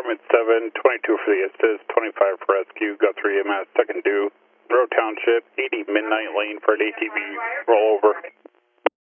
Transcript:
Department 7, 22 for the assist, 25 for rescue, Guthrie EMS, second due, Monroe Township, 80 Midnight Lane for an ATV rollover.